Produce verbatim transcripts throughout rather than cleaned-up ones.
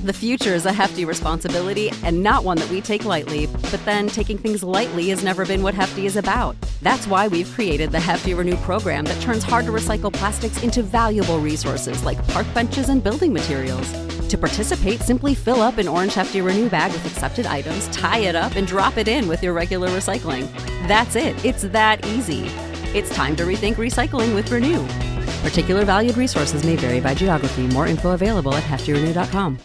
The future is a hefty responsibility and not one that we take lightly, but then taking things lightly has never been what Hefty is about. That's why we've created the Hefty Renew program that turns hard-to-recycle plastics into valuable resources like park benches and building materials. To participate, simply fill up an orange Hefty Renew bag with accepted items, tie it up, and drop it in with your regular recycling. That's it. It's that easy. It's time to rethink recycling with Renew. Particular valued resources may vary by geography. More info available at hefty renew dot com.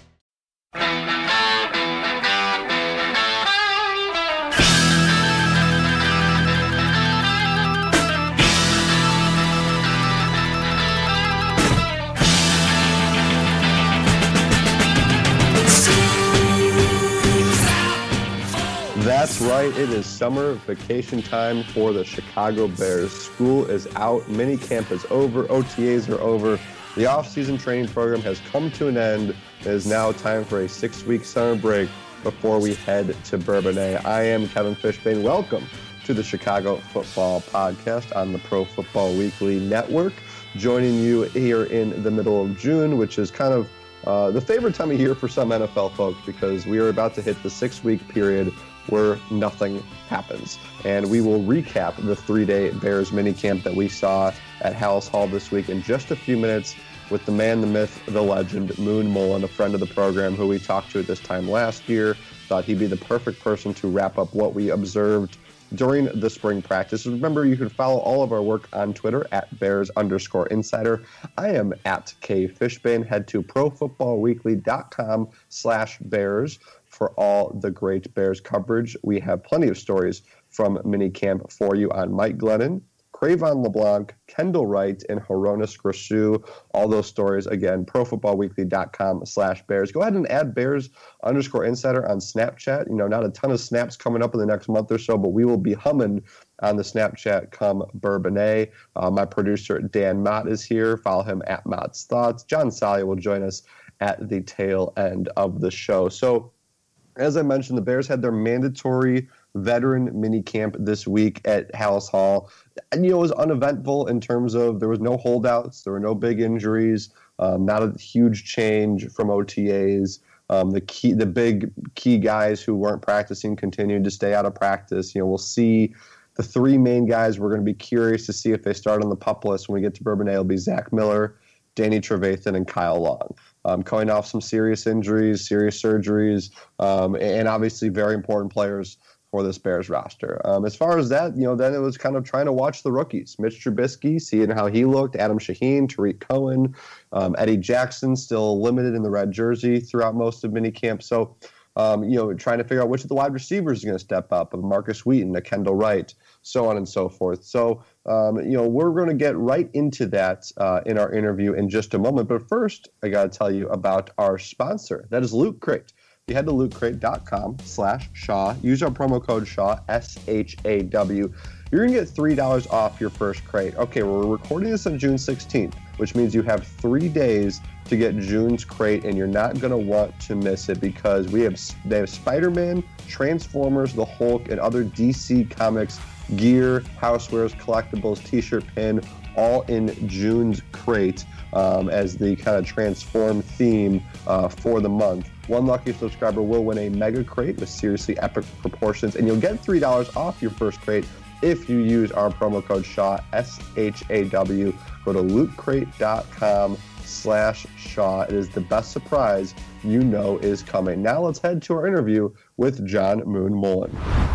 That's right, it is summer vacation time for the Chicago Bears. School is out, minicamp is over, O T As are over. The off-season training program has come to an end. It is now time for a six-week summer break before we head to Bourbonnais. I am Kevin Fishbane. Welcome to the Chicago Football Podcast on the Pro Football Weekly Network. Joining you here in the middle of June, which is kind of uh, the favorite time of year for some N F L folks because we are about to hit the six-week period where nothing happens. And we will recap the three-day Bears minicamp that we saw at Halas Hall this week in just a few minutes with the man, the myth, the legend, Moon Mullin, a friend of the program who we talked to at this time last year. Thought he'd be the perfect person to wrap up what we observed during the spring practice. Remember, you can follow all of our work on Twitter at Bears underscore Insider. I am at K Fishbane. Head to profootballweekly.com slash Bears for all the great Bears coverage. We have plenty of stories from minicamp for you on Mike Glennon, Cravon LeBlanc, Kendall Wright, and Horonis Grasu. All those stories, again, profootballweekly.com slash Bears. Go ahead and add Bears underscore Insider on Snapchat. You know, not a ton of snaps coming up in the next month or so, but we will be humming on the Snapchat come Bourbonnais. Uh, my producer, Dan Mott, is here. Follow him at Mott's Thoughts. John Salia will join us at the tail end of the show. So, as I mentioned, the Bears had their mandatory veteran minicamp this week at Halas Hall. And, you know, it was uneventful in terms of there was no holdouts, there were no big injuries, um, not a huge change from O T As. Um, the key, the big key guys who weren't practicing continued to stay out of practice. You know, we'll see the three main guys. We're going to be curious to see if they start on the PUP list when we get to Bourbonnais. It'll be Zach Miller, Danny Trevathan, and Kyle Long. Um, coming off some serious injuries, serious surgeries, um, and obviously very important players for this Bears roster. Um, as far as that, you know, then it was kind of trying to watch the rookies. Mitch Trubisky, seeing how he looked, Adam Shaheen, Tariq Cohen, um, Eddie Jackson, still limited in the red jersey throughout most of minicamp. So, um, you know, trying to figure out which of the wide receivers is going to step up, of Marcus Wheaton, a Kendall Wright, so on and so forth. So, um, you know, we're going to get right into that uh, in our interview in just a moment. But first, I got to tell you about our sponsor. That is Loot Crate. If you head to lootcrate.com slash Shaw, use our promo code Shaw, S H A W, you're going to get three dollars off your first crate. Okay, we're recording this on June sixteenth, which means you have three days to get June's crate, and you're not going to want to miss it because we have they have Spider-Man, Transformers, the Hulk, and other D C Comics gear, housewares, collectibles, t-shirt, pin, all in June's crate um, as the kind of transform theme uh, for the month. One lucky subscriber will win a mega crate with seriously epic proportions, and you'll get three dollars off your first crate if you use our promo code Shaw, S H A W. Go to lootcrate.com slash Shaw. It is the best surprise you know is coming. Now let's head to our interview with John Moon Mullin.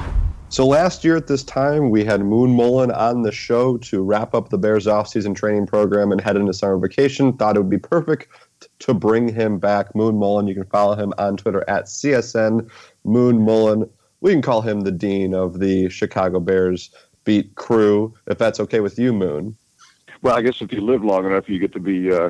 So last year at this time, we had Moon Mullin on the show to wrap up the Bears offseason training program and head into summer vacation. Thought it would be perfect to bring him back. Moon Mullin, you can follow him on Twitter at C S N Moon Mullin. We can call him the dean of the Chicago Bears beat crew, if that's okay with you, Moon. Well, I guess if you live long enough, you get to be uh,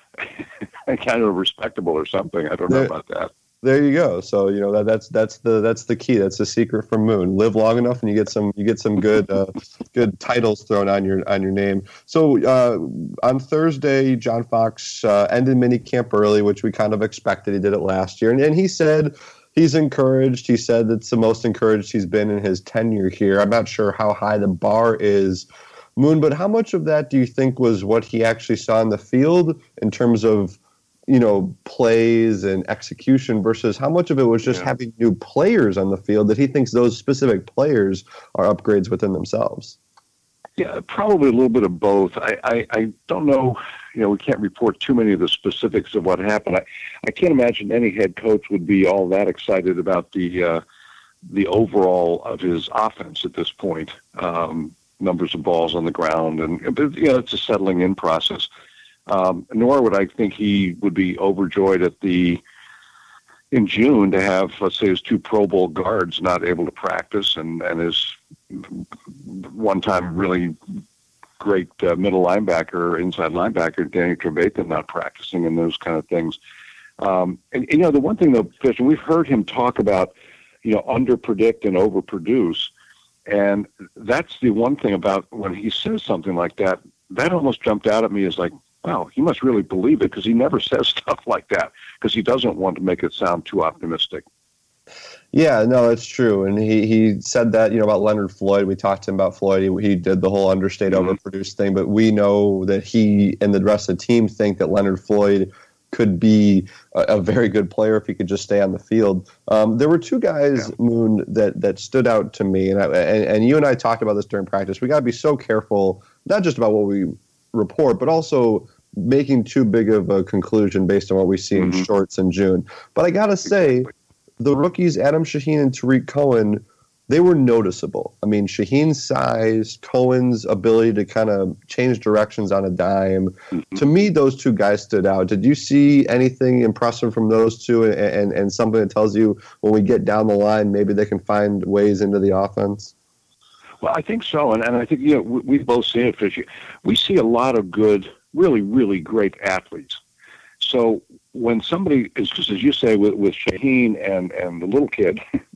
kind of respectable or something. I don't know there, about that. There you go. So you know that that's that's the that's the key. That's the secret from Moon. Live long enough, and you get some you get some good uh, good titles thrown on your on your name. So uh, on Thursday, John Fox uh, ended minicamp early, which we kind of expected. He did it last year, and, and he said he's encouraged. He said it's the most encouraged he's been in his tenure here. I'm not sure how high the bar is, Moon, but how much of that do you think was what he actually saw in the field in terms of, you know, plays and execution versus how much of it was just yeah. having new players on the field that he thinks those specific players are upgrades within themselves? Yeah, probably a little bit of both. I, I, I don't know, you know, we can't report too many of the specifics of what happened. I, I can't imagine any head coach would be all that excited about the uh, the overall of his offense at this point. Um, numbers of balls on the ground, and but, you know, it's a settling in process. Um, nor would I think he would be overjoyed at the in June to have, let's say, his two Pro Bowl guards not able to practice, and and his one-time really great uh, middle linebacker, inside linebacker, Danny Trevathan not practicing, and those kind of things. Um, and, and you know, the one thing though, Fish, and we've heard him talk about, you know, underpredict and overproduce, and that's the one thing about when he says something like that. That almost jumped out at me as like, wow, he must really believe it, because he never says stuff like that because he doesn't want to make it sound too optimistic. Yeah, no, it's true. And he, he said that, you know, about Leonard Floyd. We talked to him about Floyd. He, he did the whole understate, mm-hmm. overproduced thing. But we know that he and the rest of the team think that Leonard Floyd could be a, a very good player if he could just stay on the field. Um, there were two guys, yeah. Moon, that, that stood out to me. And, I, and, and you and I talked about this during practice. We got to be so careful, not just about what we report, but also making too big of a conclusion based on what we see mm-hmm. in shorts in June. But I got to say, exactly. the rookies, Adam Shaheen and Tariq Cohen, they were noticeable. I mean, Shaheen's size, Cohen's ability to kind of change directions on a dime. Mm-hmm. To me, those two guys stood out. Did you see anything impressive from those two, and, and, and something that tells you when we get down the line, maybe they can find ways into the offense? Well, I think so, and, and I think, you know, we, we've both seen it, Fishy. We see a lot of good, really, really great athletes. So when somebody is, just as you say, with, with Shaheen and, and the little kid,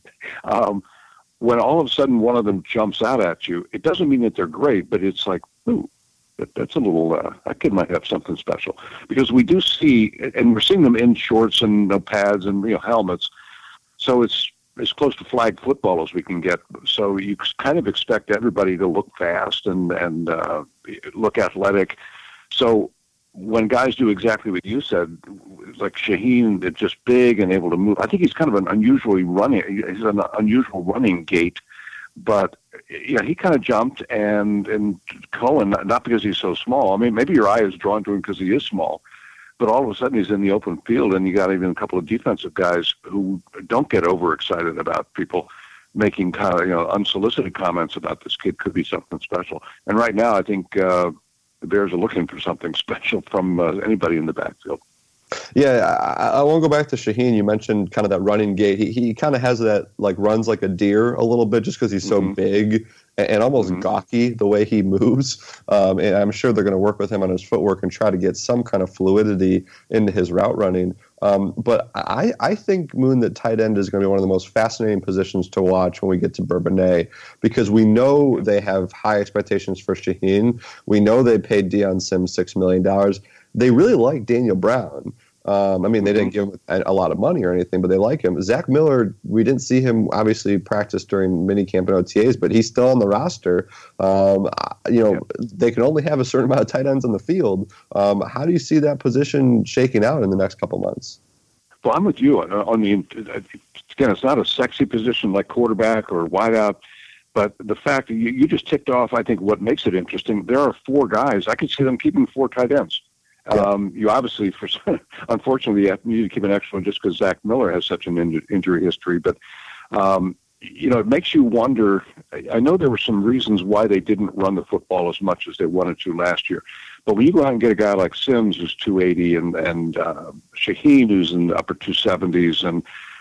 um, when all of a sudden one of them jumps out at you, it doesn't mean that they're great, but it's like, ooh, that, that's a little, uh, that kid might have something special. Because we do see, and we're seeing them in shorts and uh, pads and, you know, helmets, so it's as close to flag football as we can get. So you kind of expect everybody to look fast and, and uh, look athletic. So when guys do exactly what you said, like Shaheen, it's just big and able to move. I think he's kind of an unusually running, he's an unusual running gait, but yeah, he kind of jumped, and, and Cohen, not because he's so small. I mean, maybe your eye is drawn to him because he is small, but all of a sudden he's in the open field, and you got even a couple of defensive guys who don't get overexcited about people making kind of, you know, unsolicited comments about this kid could be something special. And right now, I think uh, the Bears are looking for something special from uh, anybody in the backfield. Yeah, I, I won't go back to Shaheen. You mentioned kind of that running gait. He he kind of has that, like, runs like a deer a little bit just because he's so mm-hmm. big and, and almost mm-hmm. gawky the way he moves. Um, and I'm sure they're going to work with him on his footwork and try to get some kind of fluidity into his route running. Um, but I, I think, Moon, that tight end is going to be one of the most fascinating positions to watch when we get to Bourbonnais, because we know they have high expectations for Shaheen. We know they paid Deion Sims six million dollars. They really like Daniel Brown. Um, I mean, they didn't give him a, a lot of money or anything, but they like him. Zach Miller, we didn't see him obviously practice during minicamp and O T As, but he's still on the roster. Um, you know, yeah. They can only have a certain amount of tight ends on the field. Um, how do you see that position shaking out in the next couple months? Well, I'm with you. On the again, it's not a sexy position like quarterback or wideout, but the fact that you, you just ticked off, I think, what makes it interesting. There are four guys. I could see them keeping four tight ends. Yeah. Um, you obviously, for unfortunately, you need to keep an extra one just because Zach Miller has such an in- injury history. But, um, you know, it makes you wonder. I know there were some reasons why they didn't run the football as much as they wanted to last year. But when you go out and get a guy like Sims, who's two eighty, and, and uh, Shaheen, who's in the upper two seventies, and,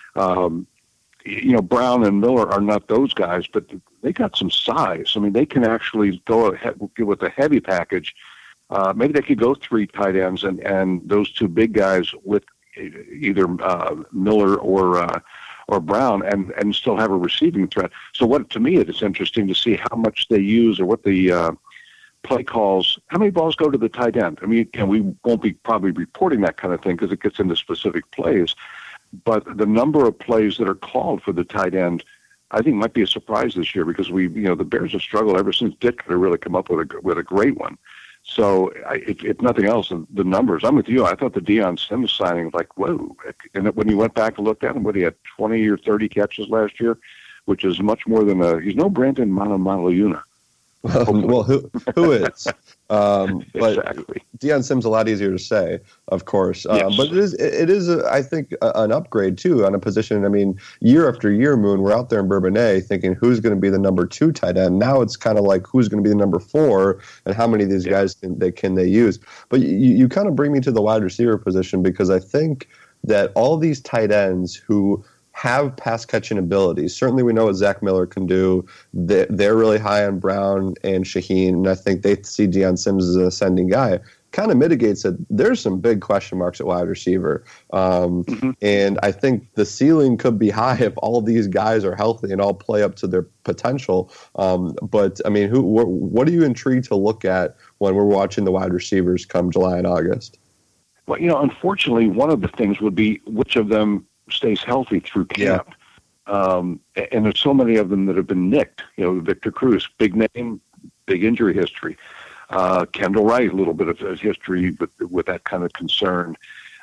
um, you know, Brown and Miller are not those guys, but they got some size. I mean, they can actually go ahead with a heavy package. Uh, maybe they could go three tight ends and, and those two big guys with either uh, Miller or uh, or Brown and, and still have a receiving threat. So what to me it is interesting to see how much they use or what the uh, play calls. How many balls go to the tight end? I mean, and we won't be probably reporting that kind of thing because it gets into specific plays. But the number of plays that are called for the tight end, I think, might be a surprise this year because we, you know, the Bears have struggled ever since Ditka to really come up with a with a great one. So, I, if, if nothing else, the numbers. I'm with you. I thought the Deion Sims signing was like, whoa. And when you went back and looked at him, what he had twenty or thirty catches last year, which is much more than a. He's no Brandon Manamaluyuna. Well, well, who who is? Um, but exactly. Deion Sims a lot easier to say, of course. Um, Yes. But it is it is a, I think a, an upgrade too on a position. I mean, year after year, Moon, we're out there in Bourbonnais thinking who's going to be the number two tight end. Now it's kind of like who's going to be the number four, and how many of these Yeah. guys can they can they use. But you, you kind of bring me to the wide receiver position because I think that all these tight ends who have pass catching abilities. Certainly, we know what Zach Miller can do. They're, they're really high on Brown and Shaheen, and I think they see Deion Sims as an ascending guy. Kind of mitigates it. There's some big question marks at wide receiver, um, Mm-hmm. and I think the ceiling could be high if all these guys are healthy and all play up to their potential. Um, but I mean, who? What, what are you intrigued to look at when we're watching the wide receivers come July and August? Well, you know, unfortunately, one of the things would be which of them stays healthy through camp. Yeah. Um, and there's so many of them that have been nicked. You know, Victor Cruz, big name, big injury history. Uh, Kendall Wright, a little bit of history with, with that kind of concern.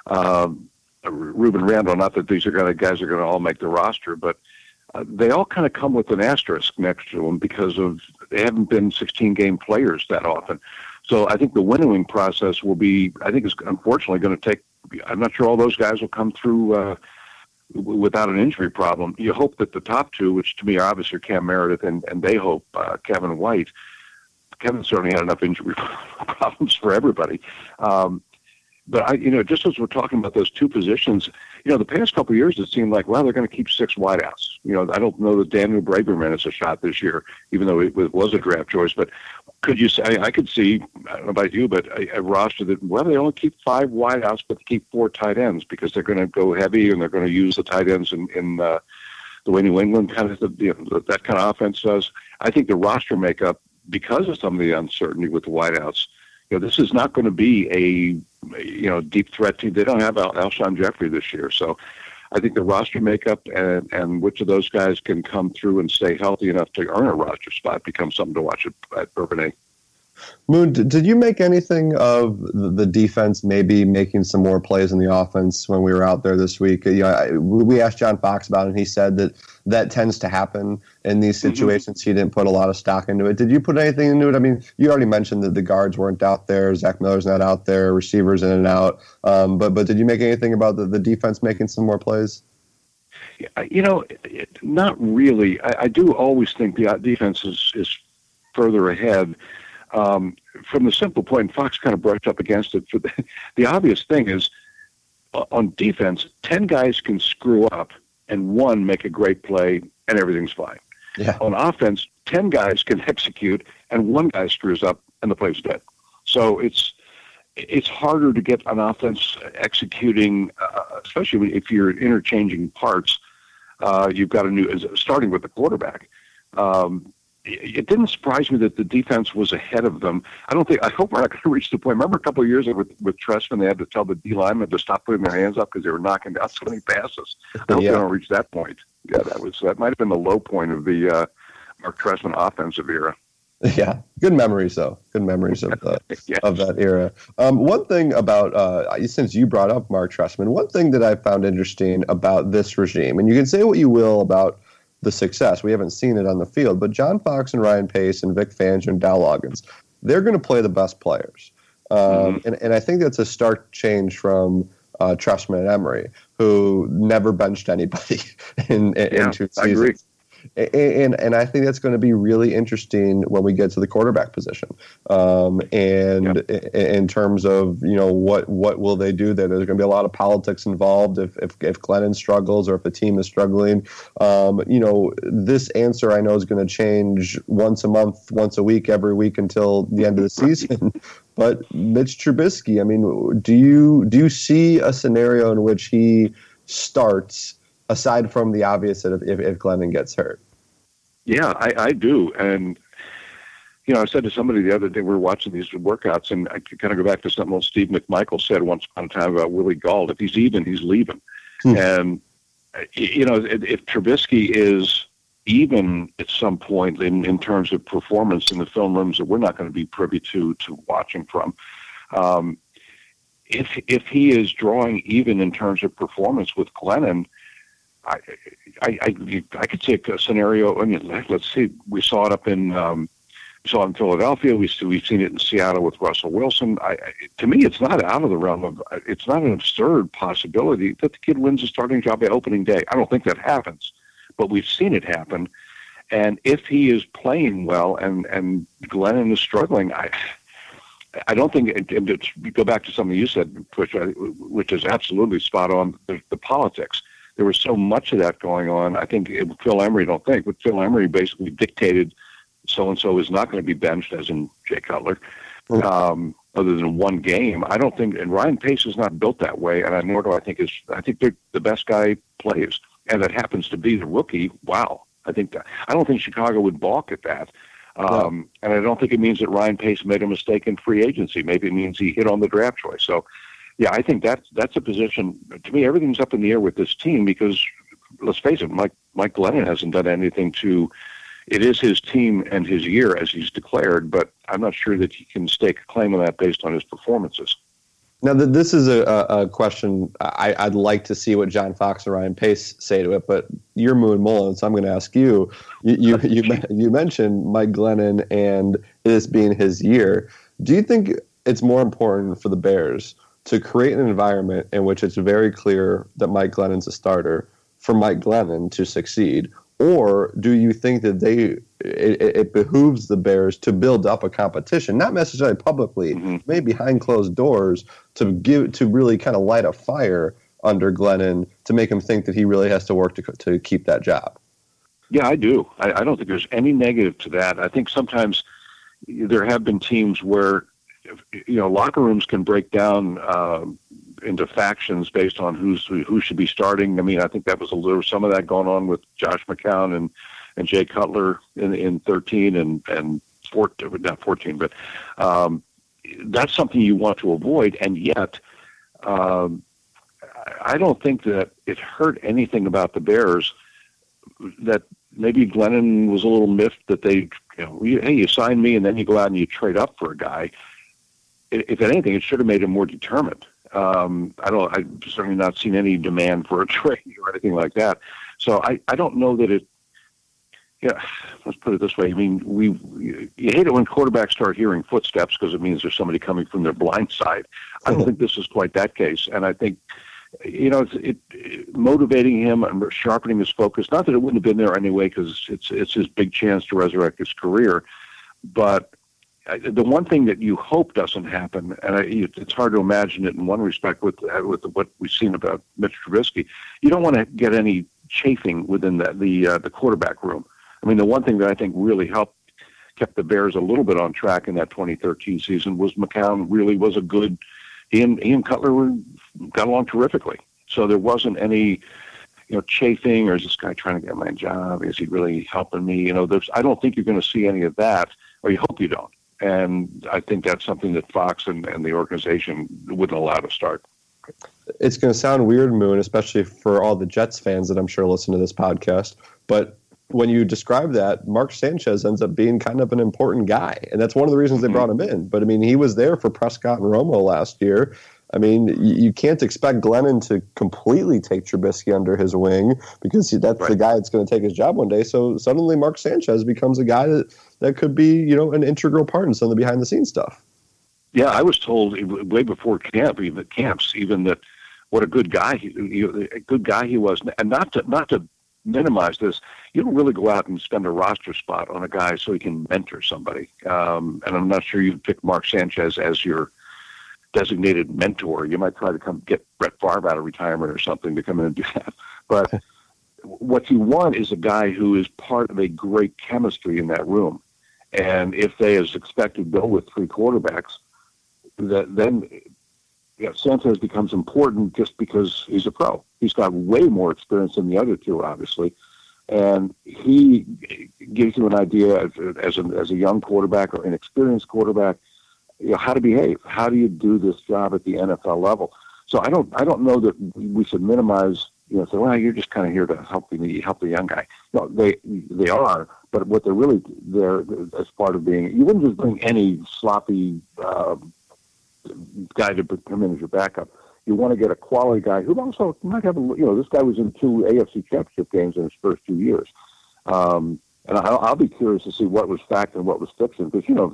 Um, Ruben Randall, not that these are going to guys are going to all make the roster, but uh, they all kind of come with an asterisk next to them because of they haven't been sixteen-game players that often. So I think the winnowing process will be, I think it's unfortunately going to take, I'm not sure all those guys will come through uh, without an injury problem. You hope that the top two, which to me are obviously Cam Meredith and, and they hope uh, Kevin White. Kevin certainly had enough injury problems for everybody. Um, but, I, you know, just as we're talking about those two positions, you know, the past couple of years it seemed like, well, they're going to keep six wideouts. You know, I don't know that Daniel Braverman is a shot this year, even though it was a draft choice. But could you say, I could see, I don't know about you, but a, a roster that, well, they only keep five wideouts, but they keep four tight ends because they're going to go heavy and they're going to use the tight ends in, in uh, the way New England kind of, you know, that kind of offense does. I think the roster makeup, because of some of the uncertainty with the wideouts, you know, this is not going to be a, you know, deep threat team. They don't have Al- Alshon Jeffrey this year. So I think the roster makeup and, and which of those guys can come through and stay healthy enough to earn a roster spot becomes something to watch at, at Bourbonnais. Moon, did you make anything of the defense maybe making some more plays in the offense when we were out there this week? You know, we asked John Fox about it, and he said that that tends to happen in these situations. Mm-hmm. He didn't put a lot of stock into it. Did you put anything into it? I mean, you already mentioned that the guards weren't out there. Zach Miller's not out there. Receivers in and out. Um, but but did you make anything about the, the defense making some more plays? You know, it, not really. I, I do always think the defense is, is further ahead. Um, from the simple point, Fox kind of brushed up against it. For the, the obvious thing is, uh, on defense, ten guys can screw up and one make a great play and everything's fine. Yeah. On offense, ten guys can execute and one guy screws up and the play's dead. So it's it's harder to get an offense executing, uh, especially if you're interchanging parts. Uh, you've got a new, starting with the quarterback. Um, It didn't surprise me that the defense was ahead of them. I don't think. I hope we're not going to reach the point. Remember a couple of years ago with with Trestman, they had to tell the D linemen to stop putting their hands up because they were knocking down so many passes. I hope Yeah. they don't reach that point. Yeah, that was that might have been the low point of the uh, Mark Trestman offensive era. Yeah, good memories though. Good memories of the, Yes. of that era. Um, one thing about uh, since you brought up Mark Trestman, one thing that I found interesting about this regime, and you can say what you will about the success. We haven't seen it on the field, but John Fox and Ryan Pace and Vic Fangio and Dow Loggins, they're going to play the best players. Um, mm-hmm. and, and I think that's a stark change from uh, Trestman and Emery, who never benched anybody in, in, yeah, in two seasons. I agree. And, and I think that's going to be really interesting when we get to the quarterback position. Um, and yep. in terms of, you know, what what will they do there? There's going to be a lot of politics involved if if, if Glennon struggles or if the team is struggling. Um, you know, this answer I know is going to change once a month, once a week, every week until the end of the season. But Mitch Trubisky, I mean, do you do you see a scenario in which he starts aside from the obvious that if, if Glennon gets hurt? Yeah, I, I do. And, you know, I said to somebody the other day, we were watching these workouts, and I could kind of go back to something old Steve McMichael said once upon a time about Willie Gauld. If he's even, he's leaving. Hmm. And, you know, if, if Trubisky is even at some point in, in terms of performance in the film rooms that we're not going to be privy to to watching from. Um, if if he is drawing even in terms of performance with Glennon, I I, I, I could take a scenario. I mean, let's see, we saw it up in um, we saw it in Philadelphia. We we've seen it in Seattle with Russell Wilson. I, to me, it's not out of the realm of it's not an absurd possibility that the kid wins a starting job by opening day. I don't think that happens, but we've seen it happen. And if he is playing well and, and Glennon is struggling, I I don't think, it, it, go back to something you said, which, which is absolutely spot on, the, the politics. There was so much of that going on. I think it, Phil Emery, don't think, but Phil Emery basically dictated so-and-so is not going to be benched, as in Jay Cutler, um, other than one game. I don't think, and Ryan Pace is not built that way, and I, nor do I think is, I think they're, the best guy plays, and that happens to be the rookie. Wow. I think that, I don't think Chicago would balk at that. Um, yeah. And I don't think it means that Ryan Pace made a mistake in free agency. Maybe it means he hit on the draft choice. So, yeah, I think that's that's a position. To me, everything's up in the air with this team because, let's face it, Mike Mike Glennon hasn't done anything to. It is his team and his year, as he's declared, but I'm not sure that he can stake a claim on that based on his performances. Now, this is a, a question I, I'd like to see what John Fox and Ryan Pace say to it, but you're Moon Mullen, so I'm going to ask you. You, you, you, you mentioned Mike Glennon and this being his year. Do you think it's more important for the Bears to create an environment in which it's very clear that Mike Glennon's a starter for Mike Glennon to succeed? Or do you think that they it, it behooves the Bears to build up a competition, not necessarily publicly, mm-hmm. maybe behind closed doors, to give to really kind of light a fire under Glennon to make him think that he really has to work to to keep that job? Yeah, I do. I, I don't think there's any negative to that. I think sometimes there have been teams where you know locker rooms can break down uh, into factions based on who's who should be starting. I mean, I think that was a little some of that going on with Josh McCown and, and Jay Cutler in in thirteen and and fourteen, not fourteen, but um, that's something you want to avoid. And yet, um, I don't think that it hurt anything about the Bears that maybe Glennon was a little miffed that they, you know, hey, you sign me and then you go out and you trade up for a guy. If anything, it should have made him more determined. Um, I don't. I've certainly not seen any demand for a trade or anything like that. So I, I don't know that it. Yeah, let's put it this way. I mean, we you hate it when quarterbacks start hearing footsteps because it means there's somebody coming from their blind side. I don't think this is quite that case, and I think you know it's it, it motivating him and sharpening his focus. Not that it wouldn't have been there anyway, because it's it's his big chance to resurrect his career, but. The one thing that you hope doesn't happen, and I, it's hard to imagine it in one respect with with what we've seen about Mitch Trubisky, you don't want to get any chafing within the the, uh, the quarterback room. I mean, the one thing that I think really helped kept the Bears a little bit on track in that twenty thirteen season was McCown really was a good. He and, he and Cutler were, got along terrifically, so there wasn't any. You know, chafing, or is this guy trying to get my job? Is he really helping me? You know, there's. I don't think you're going to see any of that, or you hope you don't. And I think that's something that Fox and, and the organization wouldn't allow to start. It's going to sound weird, Moon, especially for all the Jets fans that I'm sure listen to this podcast. But when you describe that, Mark Sanchez ends up being kind of an important guy. And that's one of the reasons they brought him in. But, I mean, he was there for Prescott and Romo last year. I mean, you can't expect Glennon to completely take Trubisky under his wing because that's right. The guy that's going to take his job one day. So suddenly Mark Sanchez becomes a guy that, that could be, you know, an integral part in some of the behind-the-scenes stuff. Yeah, I was told way before camp, even camps, even that what a good guy he, a good guy he was, and not to not to minimize this. You don't really go out and spend a roster spot on a guy so he can mentor somebody. Um, and I'm not sure you'd pick Mark Sanchez as your designated mentor. You might try to come get Brett Favre out of retirement or something to come in and do that. But what you want is a guy who is part of a great chemistry in that room. And if they, as expected, go with three quarterbacks, that then you know, Sanchez becomes important just because he's a pro. He's got way more experience than the other two, obviously. And he gives you an idea as, as, a, as a young quarterback or inexperienced quarterback, you know, how to behave. How do you do this job at the N F L level? So I don't, I don't know that we should minimize you know, say, well, you're just kind of here to help the help the young guy. No, they they are, but what they're really there as part of being, you wouldn't just bring any sloppy uh, guy to come in as your backup. You want to get a quality guy who also might have a, you know, this guy was in two A F C championship games in his first two years. Um, and I'll, I'll be curious to see what was fact and what was fiction, because, you know,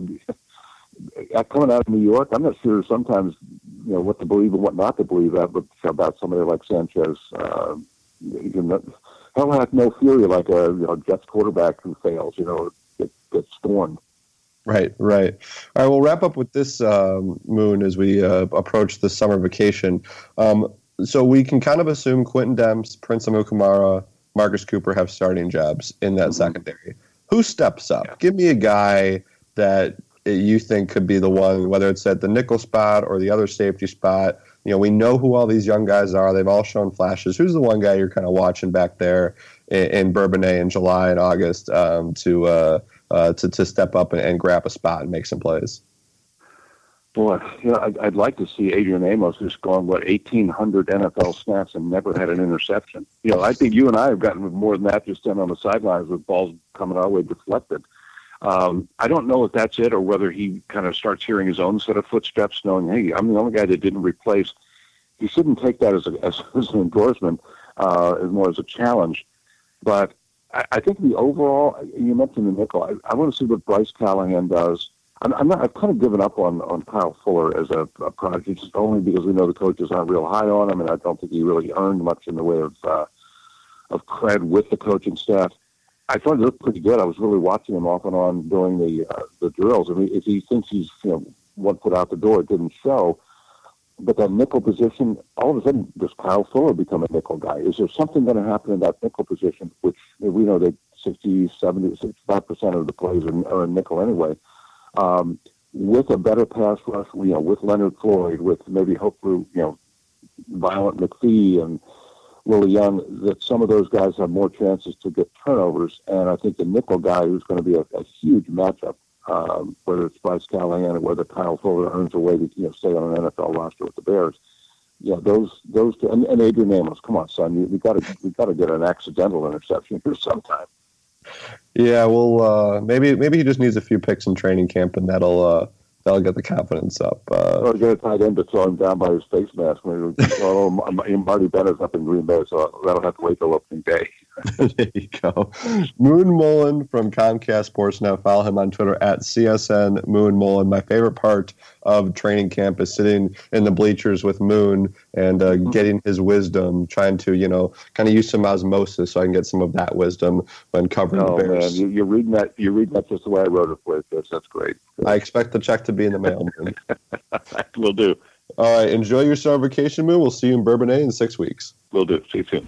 coming out of New York, I'm not sure sometimes, you know, what to believe and what not to believe about, about somebody like Sanchez. Uh, you know, he'll have no fury like a, you know, Jets quarterback who fails, you know, get, gets scorned. Right, right. All right, we'll wrap up with this, um, Moon, as we uh, approach the summer vacation. Um, so we can kind of assume Quentin Demps, Prince Amukamara, Marcus Cooper have starting jobs in that mm-hmm. secondary. Who steps up? Yeah. Give me a guy that you think could be the one, whether it's at the nickel spot or the other safety spot. You know, we know who all these young guys are. They've all shown flashes. Who's the one guy you're kind of watching back there in, in Bourbonnais in July and August um, to, uh, uh, to to step up and, and grab a spot and make some plays? Boy, you know, I'd, I'd like to see Adrian Amos, who's gone, what, eighteen hundred N F L snaps and never had an interception. You know, I think you and I have gotten more than that just standing on the sidelines with balls coming our way deflected. Um, I don't know if that's it or whether he kind of starts hearing his own set of footsteps, knowing, hey, I'm the only guy that didn't replace. He shouldn't take that as, a, as, as an endorsement, uh, as more as a challenge. But I, I think the overall, you mentioned the nickel, I, I want to see what Bryce Callahan does. I'm, I'm not, I've kind of given up on, on Kyle Fuller as a, a project, just only because we know the coaches aren't real high on him, and I don't think he really earned much in the way of uh, of cred with the coaching staff. I thought it looked pretty good. I was really watching him off and on during the uh, the drills. I mean, if he thinks he's, you know, one foot out the door, it didn't show. But that nickel position, all of a sudden, does Kyle Fuller become a nickel guy? Is there something going to happen in that nickel position, which we know that sixty, seventy, sixty-five percent of the plays are, are in nickel anyway, um, with a better pass rush, you know, with Leonard Floyd, with maybe hopefully, you know, Violent McPhee and Willie Young, that some of those guys have more chances to get turnovers. And I think the nickel guy who's going to be a, a huge matchup, um, whether it's Bryce Callahan or whether Kyle Fuller earns a way to, you know, stay on an N F L roster with the Bears. Yeah, those those two, and, and Adrian Amos. Come on, son, you, we got to we got to get an accidental interception here sometime. Yeah, well, uh, maybe maybe he just needs a few picks in training camp, and that'll uh, that'll get the confidence up. Uh, or get a tight end to throw him down by his face mask. When well, Marty Bennett's up in Green Bay, so that'll have to wait till opening day. There you go. Moon Mullen from Comcast Sportsnet. Follow him on Twitter at C S N Moon Mullen. My favorite part of training camp is sitting in the bleachers with Moon and uh, mm-hmm. getting his wisdom, trying to, you know, kind of use some osmosis so I can get some of that wisdom when covering oh, the Bears. Man. You're reading that. You're reading that just the way I wrote it for you. That's, that's great. I expect the check to be in the mail, Moon. Will do. All right. Enjoy your summer vacation, Moon. We'll see you in Bourbonnais in six weeks. Will do. See you soon.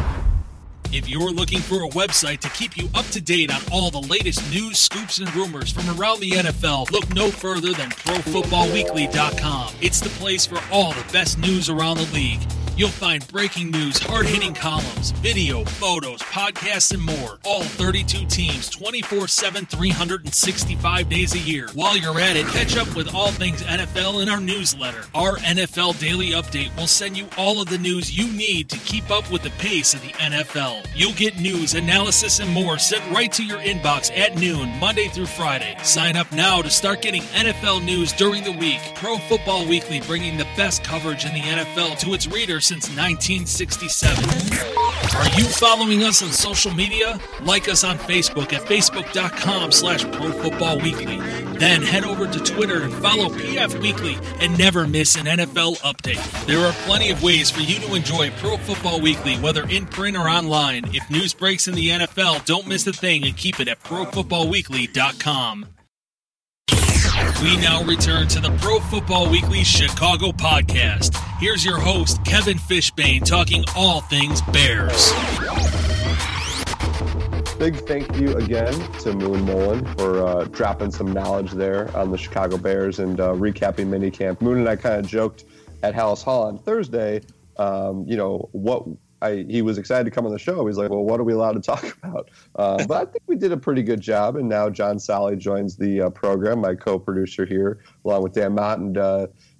If you're looking for a website to keep you up to date on all the latest news, scoops, and rumors from around the N F L, look no further than Pro Football Weekly dot com. It's the place for all the best news around the league. You'll find breaking news, hard-hitting columns, video, photos, podcasts, and more. All thirty-two teams, twenty-four seven, three hundred sixty-five days a year. While you're at it, catch up with all things N F L in our newsletter. Our N F L Daily Update will send you all of the news you need to keep up with the pace of the N F L. You'll get news, analysis, and more sent right to your inbox at noon, Monday through Friday. Sign up now to start getting N F L news during the week. Pro Football Weekly, bringing the best coverage in the N F L to its readers since nineteen sixty-seven. Are you following us on social media? Like us on Facebook at facebook.com slash Pro Football Weekly. Then head over to Twitter and follow P F Weekly and never miss an N F L update. There are plenty of ways for you to enjoy Pro Football Weekly, whether in print or online. If news breaks in the N F L, don't miss a thing and keep it at Pro Football Weekly dot com. We now return to the Pro Football Weekly Chicago podcast. Here's your host, Kevin Fishbane, talking all things Bears. Big thank you again to Moon Mullen for uh, dropping some knowledge there on the Chicago Bears and uh, recapping minicamp. Moon and I kind of joked at Hallis Hall on Thursday, um, you know, what I, he was excited to come on the show. He's like, well, what are we allowed to talk about? Uh, but I think we did a pretty good job. And now John Solly joins the uh, program, my co-producer here, along with Dan Mott. And, uh,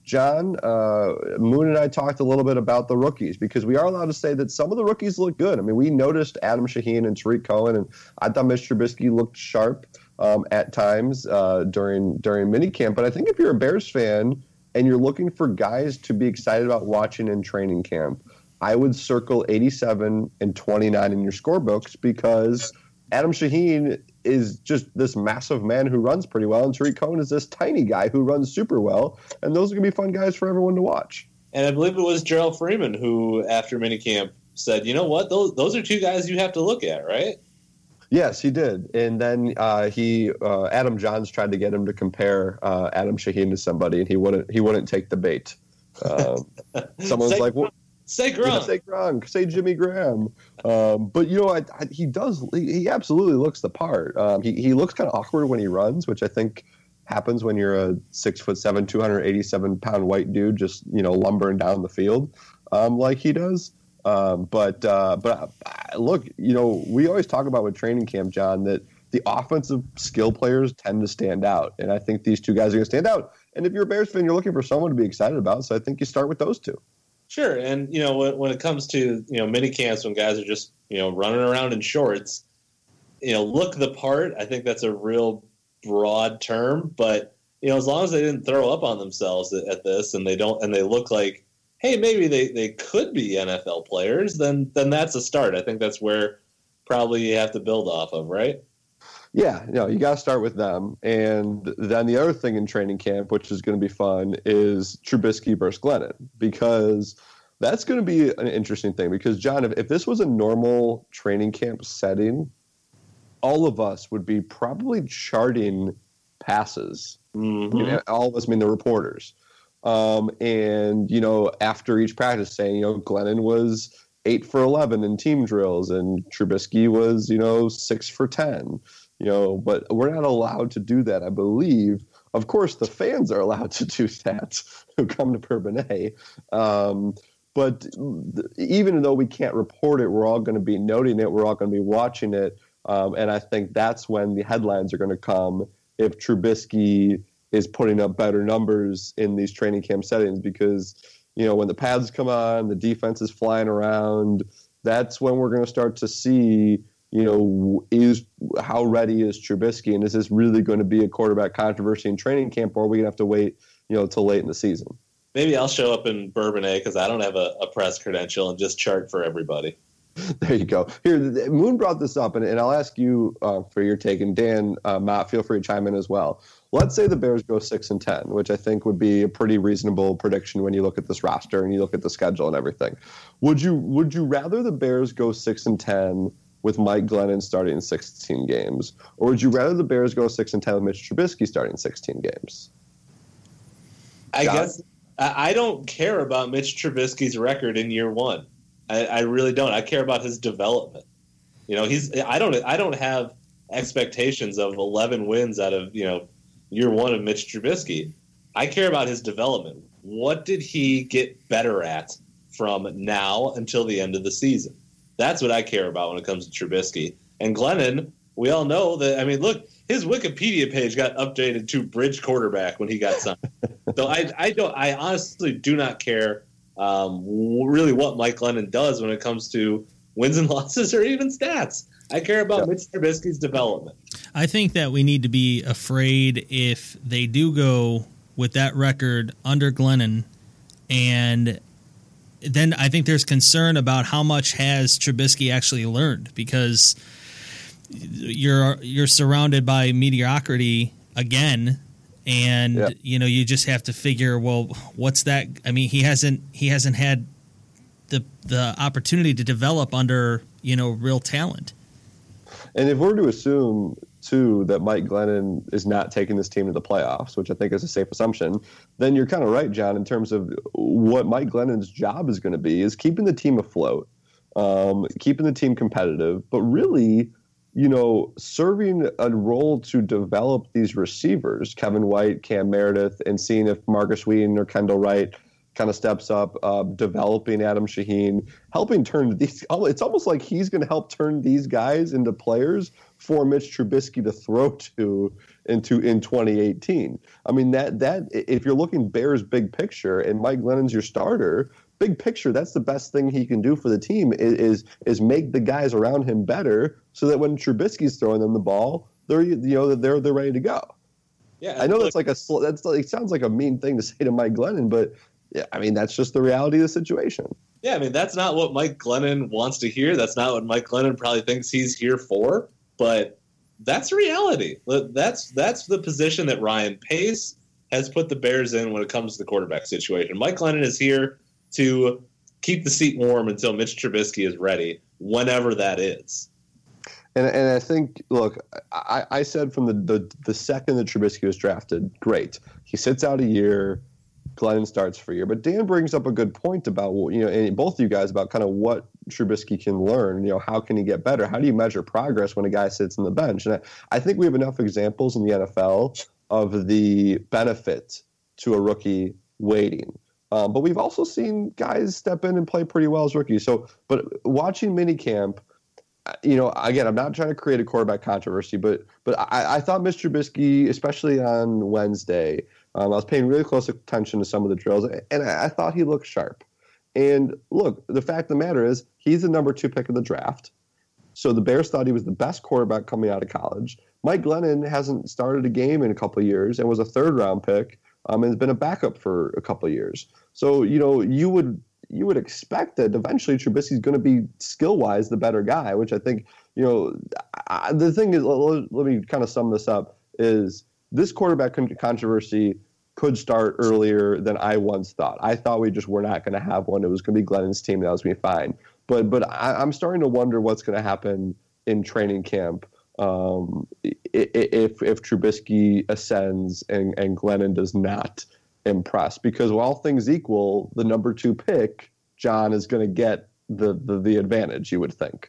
John, uh, Moon and I talked a little bit about the rookies because we are allowed to say that some of the rookies look good. I mean, we noticed Adam Shaheen and Tariq Cohen, and I thought Mitch Trubisky looked sharp um, at times uh, during during minicamp. But I think if you're a Bears fan and you're looking for guys to be excited about watching in training camp, I would circle eighty-seven and twenty-nine in your scorebooks because Adam Shaheen is just this massive man who runs pretty well, and Tariq Cohen is this tiny guy who runs super well, and those are going to be fun guys for everyone to watch. And I believe it was Gerald Freeman who, after minicamp, said, you know what, those those are two guys you have to look at, right? Yes, he did. And then uh, he, uh, Adam Johns tried to get him to compare uh, Adam Shaheen to somebody, and he wouldn't he wouldn't take the bait. Um, someone was like, well, Say Gronk. Yeah, say Gronk. Say Jimmy Graham. Um, but, you know, I, I, he does. He, he absolutely looks the part. Um, he, he looks kind of awkward when he runs, which I think happens when you're a six foot seven, two hundred eighty-seven pound white dude just, you know, lumbering down the field um, like he does. Um, but, uh, but uh, look, you know, we always talk about with training camp, John, that the offensive skill players tend to stand out. And I think these two guys are going to stand out. And if you're a Bears fan, you're looking for someone to be excited about. So I think you start with those two. Sure, and you know when, when it comes to you know mini camps when guys are just you know running around in shorts, you know look the part. I think that's a real broad term, but you know as long as they didn't throw up on themselves at, at this and they don't and they look like hey maybe they, they could be N F L players, then then that's a start. I think that's where probably you have to build off of, right? Yeah, you know, you got to start with them. And then the other thing in training camp, which is going to be fun, is Trubisky versus Glennon, because that's going to be an interesting thing. Because, John, if, if this was a normal training camp setting, all of us would be probably charting passes. Mm-hmm. You know, all of us, I mean the reporters. Um, and, you know, after each practice saying, you know, Glennon was eight for eleven in team drills and Trubisky was, you know, six for ten. You know, but we're not allowed to do that, I believe. Of course, the fans are allowed to do that who come to Bourbonnais. Um, but th- even though we can't report it, we're all going to be noting it. We're all going to be watching it. Um, and I think that's when the headlines are going to come if Trubisky is putting up better numbers in these training camp settings. Because, you know, when the pads come on, the defense is flying around, that's when we're going to start to see – you know, is how ready is Trubisky, and is this really going to be a quarterback controversy in training camp, or are we going to have to wait, you know, till late in the season? Maybe I'll show up in Bourbonnais because I don't have a, a press credential and just chart for everybody. There you go. Here, Moon brought this up, and, and I'll ask you uh, for your take, and Dan, uh, Matt, feel free to chime in as well. Let's say the Bears go six and ten, which I think would be a pretty reasonable prediction when you look at this roster and you look at the schedule and everything. Would you would you rather the Bears go six and ten with Mike Glennon starting sixteen games, or would you rather the Bears go six and ten with Mitch Trubisky starting sixteen games? I Got guess it? I don't care about Mitch Trubisky's record in year one. I, I really don't. I care about his development. You know, he's. I don't. I don't have expectations of eleven wins out of you know year one of Mitch Trubisky. I care about his development. What did he get better at from now until the end of the season? That's what I care about when it comes to Trubisky. And Glennon, we all know that, I mean, look, his Wikipedia page got updated to bridge quarterback when he got signed. So I, I don't, I honestly do not care um, really what Mike Glennon does when it comes to wins and losses or even stats. I care about yep. Mitch Trubisky's development. I think that we need to be afraid if they do go with that record under Glennon, and then I think there's concern about how much has Trubisky actually learned, because you're you're surrounded by mediocrity again, and yeah. you know you just have to figure, well, what's that? I mean, he hasn't he hasn't had the the opportunity to develop under you know real talent. And if we're to assume too that Mike Glennon is not taking this team to the playoffs, which I think is a safe assumption, then you're kind of right, John, in terms of what Mike Glennon's job is going to be is keeping the team afloat, um, keeping the team competitive, but really, you know, serving a role to develop these receivers, Kevin White, Cam Meredith, and seeing if Marcus Wheaton or Kendall Wright kind of steps up, uh, developing Adam Shaheen, helping turn these. It's almost like he's going to help turn these guys into players for Mitch Trubisky to throw to into in twenty eighteen. I mean, that that if you're looking Bears big picture and Mike Glennon's your starter, big picture, that's the best thing he can do for the team is is, is make the guys around him better so that when Trubisky's throwing them the ball, they're you know they're they're ready to go. Yeah, I know that's like a that's like, it sounds like a mean thing to say to Mike Glennon, but yeah, I mean that's just the reality of the situation. Yeah, I mean that's not what Mike Glennon wants to hear. That's not what Mike Glennon probably thinks he's here for. But that's reality. That's that's the position that Ryan Pace has put the Bears in when it comes to the quarterback situation. Mike Glennon is here to keep the seat warm until Mitch Trubisky is ready, whenever that is. And and I think, look, I, I said from the, the, the second that Trubisky was drafted, great. He sits out a year, Glennon starts for a year. But Dan brings up a good point about, you know, and both of you guys about kind of what Trubisky can learn. You know, how can he get better? How do you measure progress when a guy sits on the bench? And I, I think we have enough examples in the N F L of the benefit to a rookie waiting. Um, but we've also seen guys step in and play pretty well as rookies. So, but watching minicamp, you know, again, I'm not trying to create a quarterback controversy, but but I, I thought Mister Trubisky, especially on Wednesday, um, I was paying really close attention to some of the drills, and I, I thought he looked sharp. And look, the fact of the matter is, he's the number two pick of the draft. So the Bears thought he was the best quarterback coming out of college. Mike Glennon hasn't started a game in a couple of years and was a third-round pick, um, and has been a backup for a couple of years. So, you know, you would you would expect that eventually Trubisky's going to be skill-wise the better guy, which I think, you know, I, the thing is, let, let me kind of sum this up, is this quarterback con- controversy could start earlier than I once thought. I thought we just were not going to have one. It was going to be Glennon's team. That was going to be fine. But but I, I'm starting to wonder what's going to happen in training camp um, if if Trubisky ascends and, and Glennon does not impress. Because while things equal, the number two pick, John, is going to get the, the, the advantage, you would think.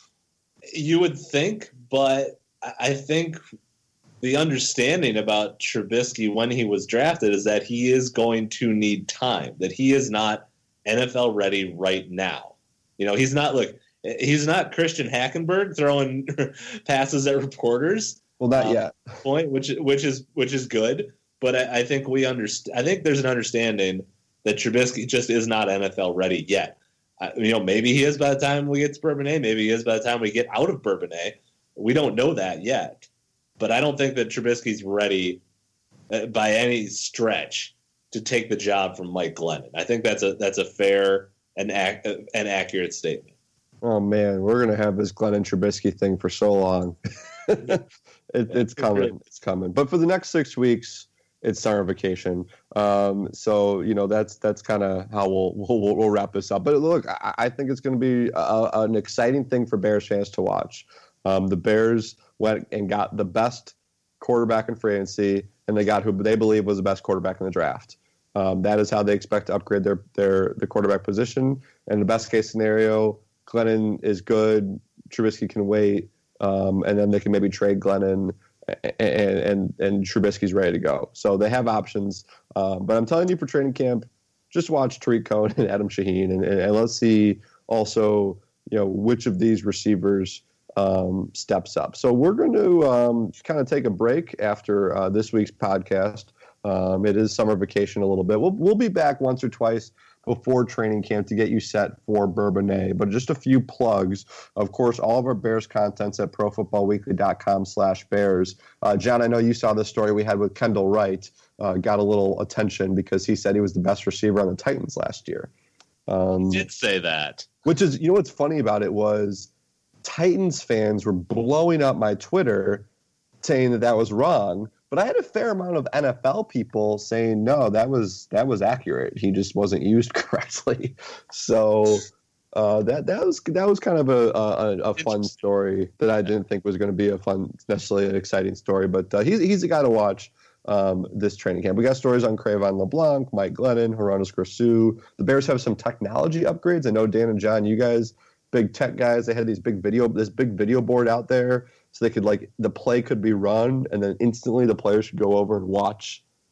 You would think, but I think the understanding about Trubisky when he was drafted is that he is going to need time, that he is not N F L ready right now. You know, he's not, look, he's not Christian Hackenberg throwing passes at reporters. Well, not um, yet. Point, which which is which is good, but I, I think we understand. I think there's an understanding that Trubisky just is not N F L ready yet. Uh, you know, maybe he is by the time we get to Bourbonnais. Maybe he is by the time we get out of Bourbonnais. We don't know that yet. But I don't think that Trubisky's ready uh, by any stretch to take the job from Mike Glennon. I think that's a that's a fair and ac- an accurate statement. Oh man, we're gonna have this Glennon Trubisky thing for so long. it, it's coming, it's coming. But for the next six weeks, it's summer vacation. Um, so you know that's that's kind of how we'll, we'll we'll wrap this up. But look, I, I think it's going to be a, an exciting thing for Bears fans to watch. Um, the Bears went and got the best quarterback in free agency, and they got who they believe was the best quarterback in the draft. Um, that is how they expect to upgrade their their the quarterback position. And the best case scenario, Glennon is good, Trubisky can wait, um, and then they can maybe trade Glennon, and and and Trubisky's ready to go. So they have options. Um, but I'm telling you, for training camp, just watch Tariq Cohen and Adam Shaheen, and, and, and let's see also, you know, which of these receivers Um, steps up. So we're going to um, kind of take a break after uh, this week's podcast. Um, it is summer vacation a little bit. We'll, we'll be back once or twice before training camp to get you set for Bourbonnais. But just a few plugs. Of course, all of our Bears content's at profootballweekly.com slash Bears. Uh, John, I know you saw the story we had with Kendall Wright. Uh, got a little attention because he said he was the best receiver on the Titans last year. Um, he did say that. Which is, you know what's funny about it was Titans fans were blowing up my Twitter saying that that was wrong, but I had a fair amount of N F L people saying no, that was that was accurate. He just wasn't used correctly. So uh, that that was that was kind of a a, a fun story that I didn't think was going to be a fun, necessarily an exciting story. But uh, he's he's a guy to watch um, this training camp. We got stories on Cravon LeBlanc, Mike Glennon, Hronis Grasu. The Bears have some technology upgrades. I know Dan and John, you guys, big tech guys, they had these big video, this big video board out there, so they could, like, the play could be run, and then instantly the players should go over and watch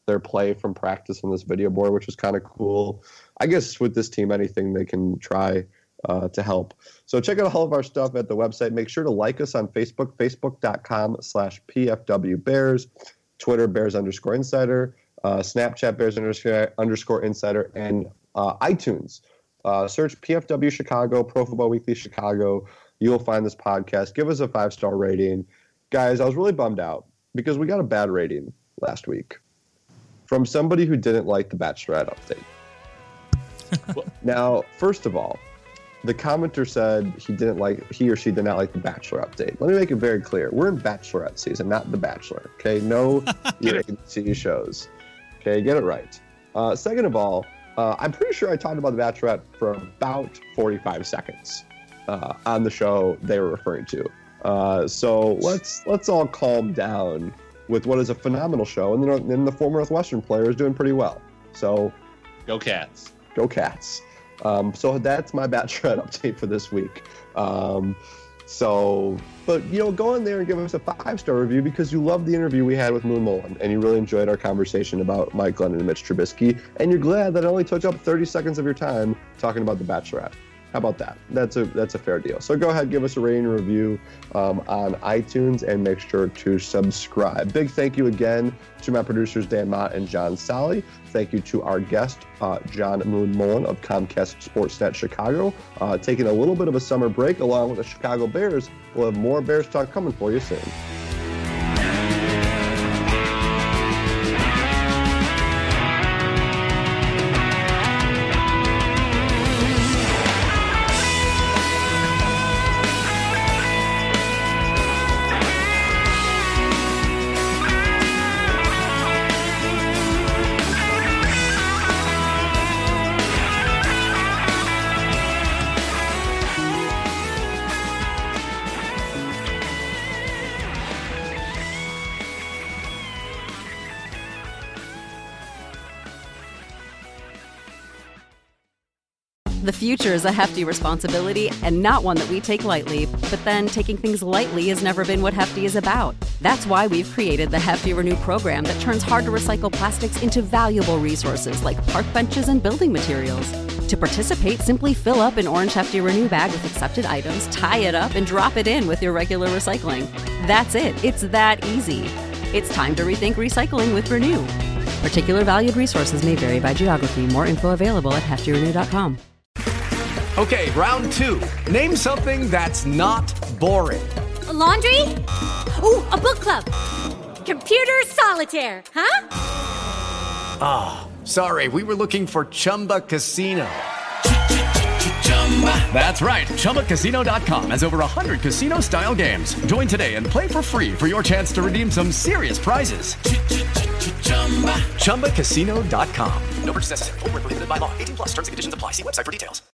their play from practice on this video board, which is kind of cool. I guess with this team, anything they can try uh, to help. So check out all of our stuff at the website. Make sure to like us on Facebook, facebook.com slash PFW Bears, Twitter, Bears underscore insider, uh, Snapchat, Bears underscore, underscore insider, and uh, iTunes. Uh, search P F W Chicago, Pro Football Weekly Chicago. You will find this podcast. Give us a five-star rating. Guys, I was really bummed out because we got a bad rating last week from somebody who didn't like the Bachelorette update. Now, first of all, the commenter said he didn't like, he or she did not like the Bachelor update. Let me make it very clear. We're in Bachelorette season, not The Bachelor. Okay, no your T V shows. Okay, get it right. Uh, second of all, uh, I'm pretty sure I talked about The Bachelorette for about forty-five seconds uh, on the show they were referring to. Uh, so let's let's all calm down with what is a phenomenal show, and then then the former Northwestern player is doing pretty well. So, go Cats! Go Cats! Um, so that's my Bachelorette update for this week. Um, so, but you know, go in there and give us a five-star review because you loved the interview we had with Moon Mullen, and you really enjoyed our conversation about Mike Glennon and Mitch Trubisky, and you're glad that it only took up thirty seconds of your time talking about the Bachelorette. How about that? That's a that's a fair deal. So go ahead, give us a rating and review um, on iTunes, and make sure to subscribe. Big thank you again to my producers, Dan Mott and John Solly. Thank you to our guest, uh, John Moon Mullen of Comcast Sportsnet Chicago. Uh, taking a little bit of a summer break along with the Chicago Bears. We'll have more Bears talk coming for you soon. The future is a hefty responsibility and not one that we take lightly, but then taking things lightly has never been what Hefty is about. That's why we've created the Hefty Renew program that turns hard-to-recycle plastics into valuable resources like park benches and building materials. To participate, simply fill up an orange Hefty Renew bag with accepted items, tie it up, and drop it in with your regular recycling. That's it. It's that easy. It's time to rethink recycling with Renew. Particular valued resources may vary by geography. More info available at hefty renew dot com. Okay, round two. Name something that's not boring. A laundry? Ooh, a book club. Computer solitaire, huh? Ah, oh, sorry, we were looking for Chumba Casino. That's right, Chumba Casino dot com has over one hundred casino-style games. Join today and play for free for your chance to redeem some serious prizes. Chumba Casino dot com. No purchase necessary. Void where prohibited by law. eighteen plus terms and conditions apply. See website for details.